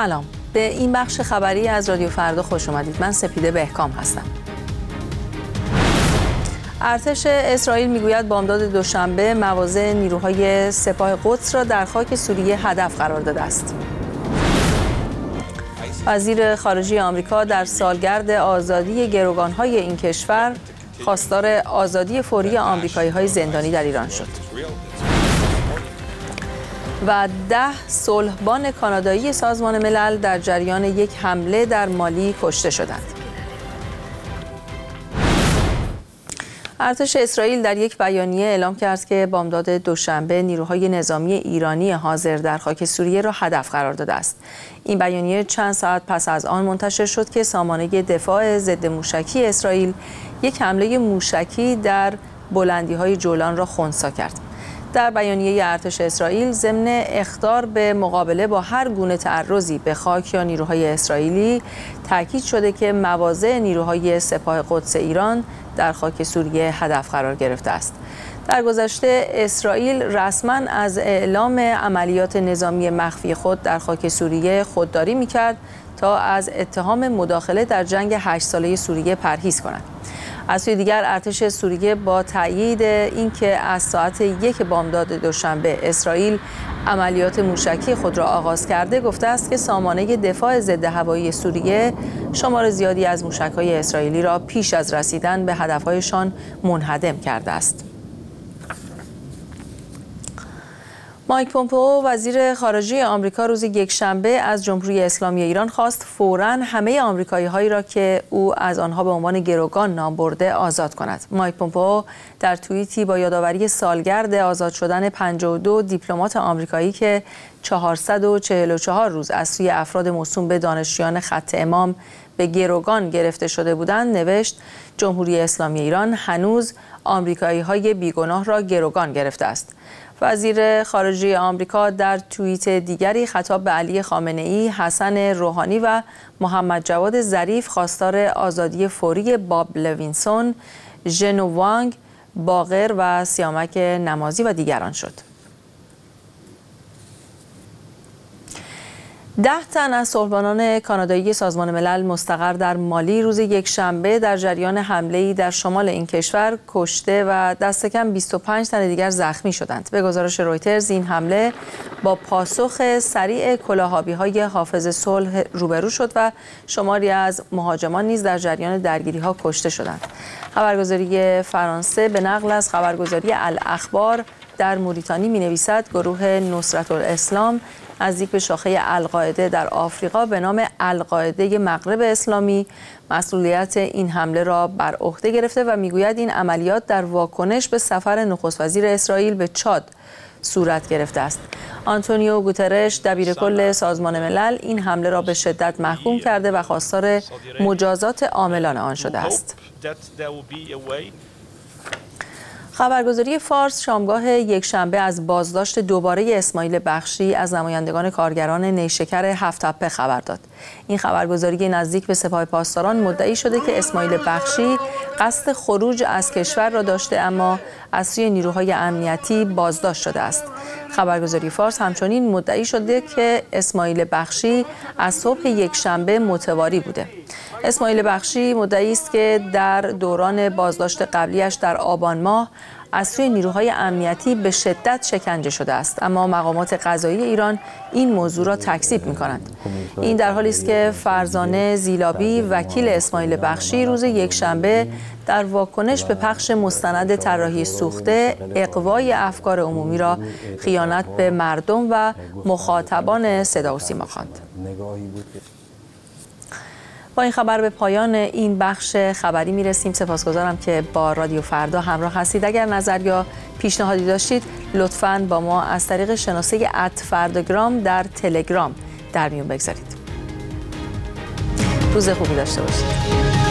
سلام، به این بخش خبری از رادیو فردا خوش آمدید. من سپیده بهکام هستم. ارتش اسرائیل میگوید بامداد دوشنبه مواضع نیروهای سپاه قدس را در خاک سوریه هدف قرار داده است. وزیر خارجه آمریکا در سالگرد آزادی گروگان‌های این کشور خواستار آزادی فوری آمریکایی‌های زندانی در ایران شد. و 10 صلحبان کانادایی سازمان ملل در جریان یک حمله در مالی کشته شدند. ارتش اسرائیل در یک بیانیه اعلام کرد که بامداد دوشنبه نیروهای نظامی ایرانی حاضر در خاک سوریه را هدف قرار داده است. این بیانیه چند ساعت پس از آن منتشر شد که سامانه دفاع ضد موشکی اسرائیل یک حمله موشکی در بلندی‌های جولان را خنثی کرد. در بیانیه ارتش اسرائیل ضمن اخطار به مقابله با هر گونه تعرضی به خاک یا نیروهای اسرائیلی تاکید شده که مواضع نیروهای سپاه قدس ایران در خاک سوریه هدف قرار گرفته است. در گذشته اسرائیل رسما از اعلام عملیات نظامی مخفی خود در خاک سوریه خودداری می‌کرد تا از اتهام مداخله در جنگ 8 ساله سوریه پرهیز کند. از سوی دیگر ارتش سوریه با تأیید اینکه از ساعت 1 بامداد دوشنبه اسرائیل عملیات موشکی خود را آغاز کرده گفته است که سامانه دفاع ضد هوایی سوریه شمار زیادی از موشک‌های اسرائیلی را پیش از رسیدن به هدف‌هایشان منهدم کرده است. مایک پومپئو وزیر خارجه آمریکا روز یکشنبه از جمهوری اسلامی ایران خواست فوراً همه آمریکایی‌هایی را که او از آنها به عنوان گروگان نام برده آزاد کند. مایک پومپئو در توییتی با یادآوری سالگرد آزاد شدن 52 دیپلمات آمریکایی که 444 روز از سوی افراد موسوم به دانشجویان خط امام به گروگان گرفته شده بودند نوشت: جمهوری اسلامی ایران هنوز آمریکایی‌های بیگناه را گروگان گرفته است. وزیر خارجه آمریکا در توییت دیگری خطاب به علی خامنه‌ای، حسن روحانی و محمد جواد ظریف خواستار آزادی فوری باب لوینسون، ژنو وانگ، باقر و سیامک نمازی و دیگران شد. 10 تن از صلحبانان کانادایی سازمان ملل مستقر در مالی روز یکشنبه در جریان حمله‌ای در شمال این کشور کشته و دست کم 25 تن دیگر زخمی شدند. به گزارش رویترز این حمله با پاسخ سریع کلاه‌آبی‌های حافظ صلح روبرو شد و شماری از مهاجمان نیز در جریان درگیری‌ها کشته شدند. خبرگزاری فرانسه به نقل از خبرگزاری الاخبار در موریتانی می‌نویسد گروه نصرت الاسلام نزدیک به شاخه القاعده در آفریقا به نام القاعده مغرب اسلامی مسئولیت این حمله را بر عهده گرفته و میگوید این عملیات در واکنش به سفر نخست وزیر اسرائیل به چاد صورت گرفته است. آنتونیو گوترش دبیرکل سازمان ملل این حمله را به شدت محکوم کرده و خواستار مجازات عاملان آن شده است. خبرگزاری فارس شامگاه یکشنبه از بازداشت دوباره اسماعیل بخشی از نمایندگان کارگران نیشکر هفت تپه خبر داد. این خبرگزاری نزدیک به سپاه پاسداران مدعی شده که اسماعیل بخشی قصد خروج از کشور را داشته اما از سوی نیروهای امنیتی بازداشت شده است. خبرگزاری فارس همچنین مدعی شده که اسماعیل بخشی از صبح یکشنبه متواری بوده. اسماعیل بخشی مدعی است که در دوران بازداشت قبلیش در آبان ماه از سوی نیروهای امنیتی به شدت شکنجه شده است، اما مقامات قضایی ایران این موضوع را تکذیب می‌کنند. این در حالی است که فرزانه زیلابی وکیل اسماعیل بخشی روز یکشنبه در واکنش به پخش مستند طراحی سوخته اغوای افکار عمومی را خیانت به مردم و مخاطبان صدا و سیما خواند. با این خبر به پایان این بخش خبری میرسیم. سپاسگزارم که با رادیو فردا همراه هستید. اگر نظر یا پیشنهادی داشتید لطفاً با ما از طریق شناسه @فرداگرام در تلگرام در میون بگذارید. روز خوبی داشته باشید.